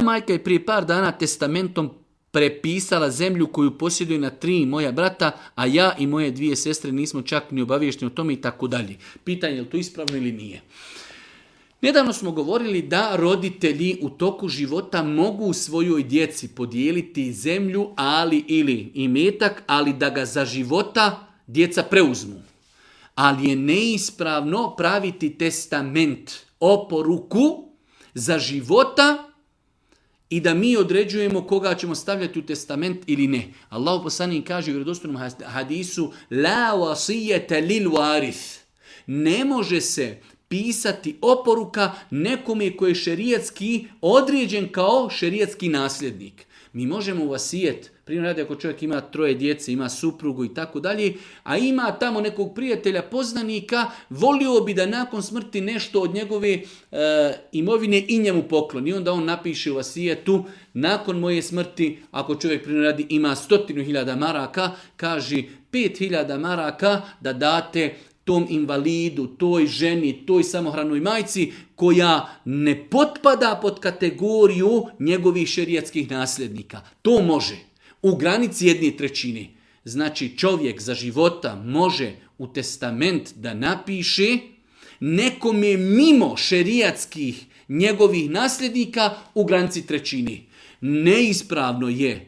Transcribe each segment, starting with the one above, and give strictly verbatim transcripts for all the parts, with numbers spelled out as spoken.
majka je prije par dana testamentom prepisala zemlju koju posjeduje na tri moja brata, a ja i moje dvije sestre nismo čak ni obaviješteni o tome i tako dalje. Pitanje je li to ispravno ili nije. Nedavno smo govorili da roditelji u toku života mogu svojoj djeci podijeliti zemlju, ali ili imetak, ali da ga za života djeca preuzmu. Ali je neispravno praviti testament, oporuku za života i da mi određujemo koga ćemo stavljati u testament ili ne. Allahu poslanik kaže u vjerodostojnom hadisu: La wasiyata lil warith. Ne može se pisati oporuka nekome koji je šerijatski određen kao šerijatski nasljednik. Mi možemo vasijet, primjer radi ako čovjek ima troje djece, ima suprugu i tako dalje, a ima tamo nekog prijatelja, poznanika, volio bi da nakon smrti nešto od njegove e, imovine i njemu pokloni. I onda on napiše u vasijetu: nakon moje smrti, ako čovjek primjer radi ima stotinu hiljada maraka, kaže pet hiljada maraka da date tom invalidu, toj ženi, toj samohranoj majci koja ne potpada pod kategoriju njegovih šerijatskih nasljednika. To može. U granici jedne trećine. Znači čovjek za života može u testament da napiše nekome mimo šerijatskih njegovih nasljednika u granici trećine. Neispravno je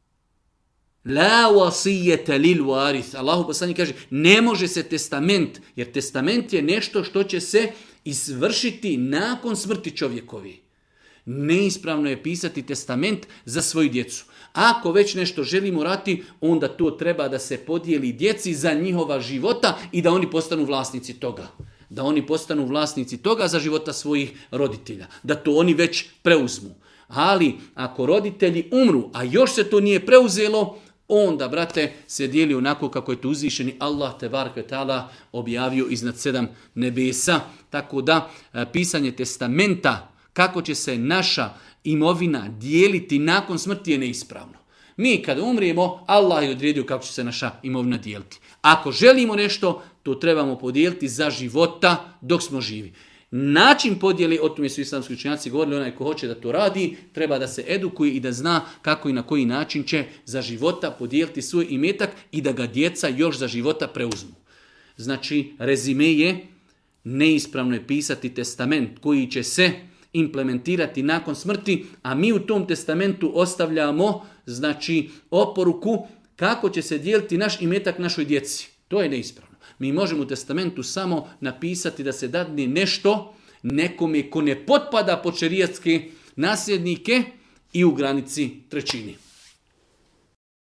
La wasiyata lil warith. Allahu poslanik kaže: ne može se testament, jer testament je nešto što će se izvršiti nakon smrti čovjekovi. Neispravno je pisati testament za svoju djecu. Ako već nešto želimo raditi, onda to treba da se podijeli djeci za njihova života i da oni postanu vlasnici toga. Da oni postanu vlasnici toga za života svojih roditelja. Da to oni već preuzmu. Ali ako roditelji umru, a još se to nije preuzelo, onda, brate, se dijeli onako kako je to uzvišeni Allah tebarek ve taala objavio iznad sedam nebesa. Tako da pisanje testamenta, kako će se naša imovina dijeliti nakon smrti, je neispravno. Mi kada umrijemo, Allah je odredio kako će se naša imovina dijeliti. Ako želimo nešto, to trebamo podijeliti za života dok smo živi. Način podjele, o tome su islamski učenjaci govorili, onaj ko hoće da to radi, treba da se edukuje i da zna kako i na koji način će za života podijeliti svoj imetak i da ga djeca još za života preuzmu. Znači, rezime je: neispravno je pisati testament koji će se implementirati nakon smrti, a mi u tom testamentu ostavljamo, znači, oporuku kako će se dijeliti naš imetak našoj djeci. To je neispravno. Mi možemo u testamentu samo napisati da se dadne nešto nekome ko ne potpada pod šerijatske nasljednike i u granici trećine.